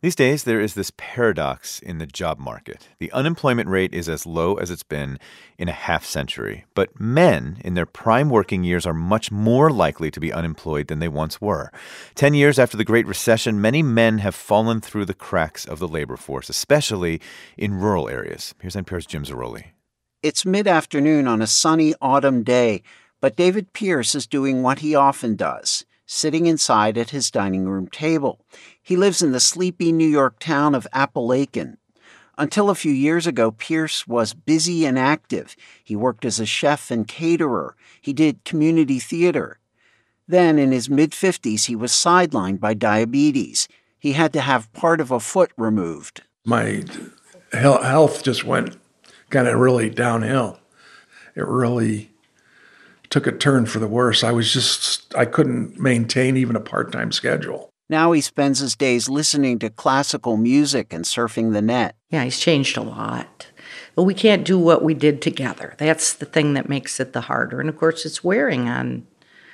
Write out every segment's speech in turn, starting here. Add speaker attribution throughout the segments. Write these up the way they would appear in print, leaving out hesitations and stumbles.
Speaker 1: These days, there is this paradox in the job market. The unemployment rate is as low as it's been in a half century. But men in their prime working years are much more likely to be unemployed than they once were. 10 years after the Great Recession, many men have fallen through the cracks of the labor force, especially in rural areas. Here's NPR's Jim Zarroli.
Speaker 2: It's mid-afternoon on a sunny autumn day, but David Pierce is doing what he often does, sitting inside at his dining room table. He lives in the sleepy New York town of Appalachian. Until a few years ago, Pierce was busy and active. He worked as a chef and caterer. He did community theater. Then, in his mid-50s, he was sidelined by diabetes. He had to have part of a foot removed.
Speaker 3: My health just went kind of really downhill. It really took a turn for the worse. I couldn't maintain even a part-time schedule.
Speaker 2: Now he spends his days listening to classical music and surfing the net.
Speaker 4: Yeah, he's changed a lot. But we can't do what we did together. That's the thing that makes it the harder. And of course, it's wearing on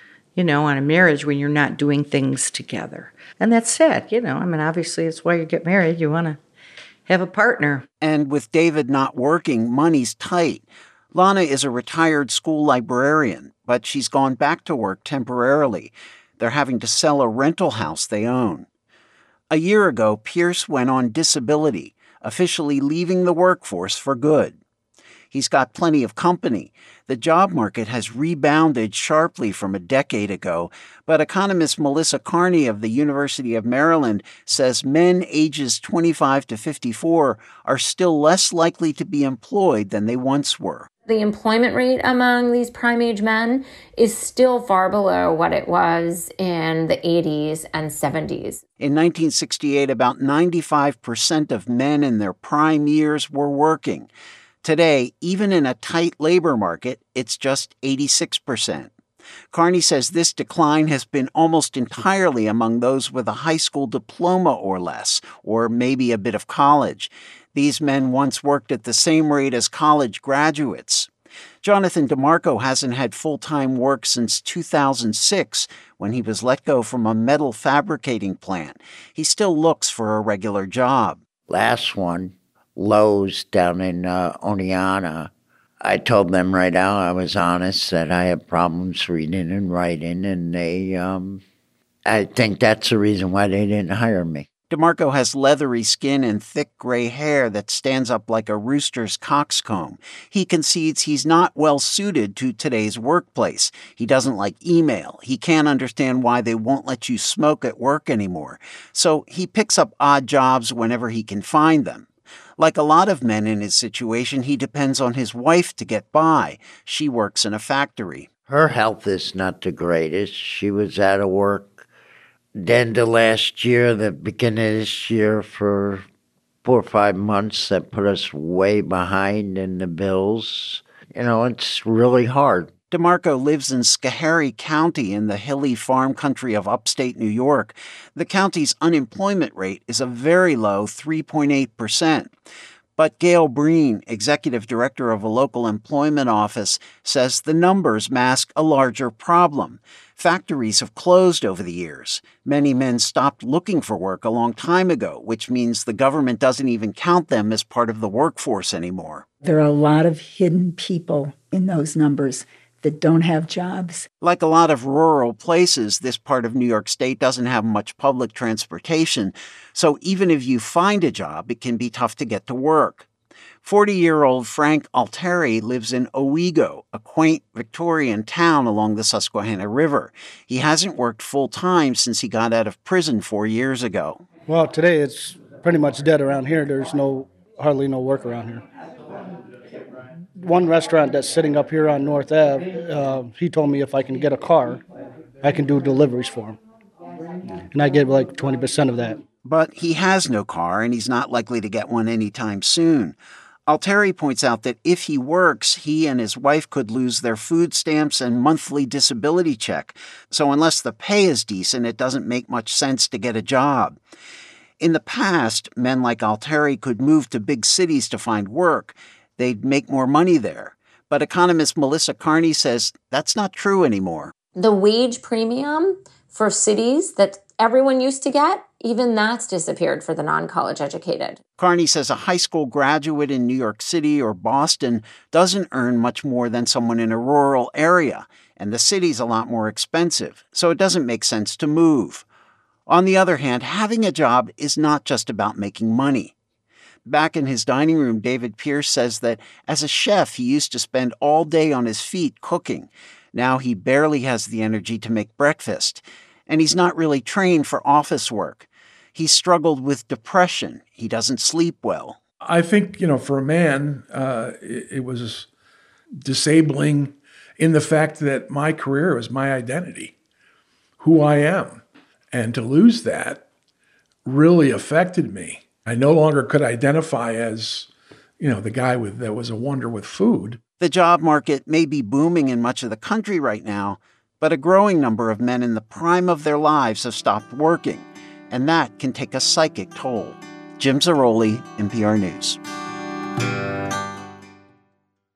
Speaker 4: a marriage when you're not doing things together. And that's sad, obviously it's why you get married. You want to have a partner.
Speaker 2: And with David not working, money's tight. Lana is a retired school librarian, but she's gone back to work temporarily. They're having to sell a rental house they own. A year ago, Pierce went on disability, officially leaving the workforce for good. He's got plenty of company. The job market has rebounded sharply from a decade ago, but economist Melissa Carney of the University of Maryland says men ages 25 to 54 are still less likely to be employed than they once were.
Speaker 5: The employment rate among these prime age men is still far below what it was in the 80s and 70s.
Speaker 2: In 1968, about 95% of men in their prime years were working. Today, even in a tight labor market, it's just 86%. Carney says this decline has been almost entirely among those with a high school diploma or less, or maybe a bit of college. These men once worked at the same rate as college graduates. Jonathan DeMarco hasn't had full-time work since 2006, when he was let go from a metal fabricating plant. He still looks for a regular job.
Speaker 6: Last one, Lowe's down in Oneonta. I told them right out, I was honest, that I have problems reading and writing, and I think that's the reason why they didn't hire me.
Speaker 2: DeMarco has leathery skin and thick gray hair that stands up like a rooster's coxcomb. He concedes he's not well suited to today's workplace. He doesn't like email. He can't understand why they won't let you smoke at work anymore. So he picks up odd jobs whenever he can find them. Like a lot of men in his situation, he depends on his wife to get by. She works in a factory.
Speaker 6: Her health is not the greatest. She was out of work the end of last year, the beginning of this year, for 4 or 5 months. That put us way behind in the bills. It's really hard.
Speaker 2: DeMarco lives in Schoharie County in the hilly farm country of upstate New York. The county's unemployment rate is a very low 3.8%. But Gail Breen, executive director of a local employment office, says the numbers mask a larger problem. Factories have closed over the years. Many men stopped looking for work a long time ago, which means the government doesn't even count them as part of the workforce anymore.
Speaker 7: There are a lot of hidden people in those numbers that don't have jobs.
Speaker 2: Like a lot of rural places, this part of New York State doesn't have much public transportation, so even if you find a job, it can be tough to get to work. 40-year-old Frank Altieri lives in Owego, a quaint Victorian town along the Susquehanna River. He hasn't worked full-time since he got out of prison 4 years ago.
Speaker 8: Well, today it's pretty much dead around here. There's hardly no work around here. One restaurant that's sitting up here on North Ave, he told me if I can get a car, I can do deliveries for him. And I get like 20% of that.
Speaker 2: But he has no car, and he's not likely to get one anytime soon. Altieri points out that if he works, he and his wife could lose their food stamps and monthly disability check. So unless the pay is decent, it doesn't make much sense to get a job. In the past, men like Altieri could move to big cities to find work. They'd make more money there. But economist Melissa Carney says that's not true anymore.
Speaker 5: The wage premium for cities that everyone used to get even that's disappeared for the non-college educated.
Speaker 2: Carney says a high school graduate in New York City or Boston doesn't earn much more than someone in a rural area, and the city's a lot more expensive, so it doesn't make sense to move. On the other hand, having a job is not just about making money. Back in his dining room, David Pierce says that as a chef, he used to spend all day on his feet cooking. Now he barely has the energy to make breakfast, and he's not really trained for office work. He's struggled with depression. He doesn't sleep well.
Speaker 3: I think, for a man, it was disabling in the fact that my career was my identity, who I am. And to lose that really affected me. I no longer could identify as, the guy that was a wonder with food.
Speaker 2: The job market may be booming in much of the country right now, but a growing number of men in the prime of their lives have stopped working, and that can take a psychic toll. Jim Zarroli, NPR News.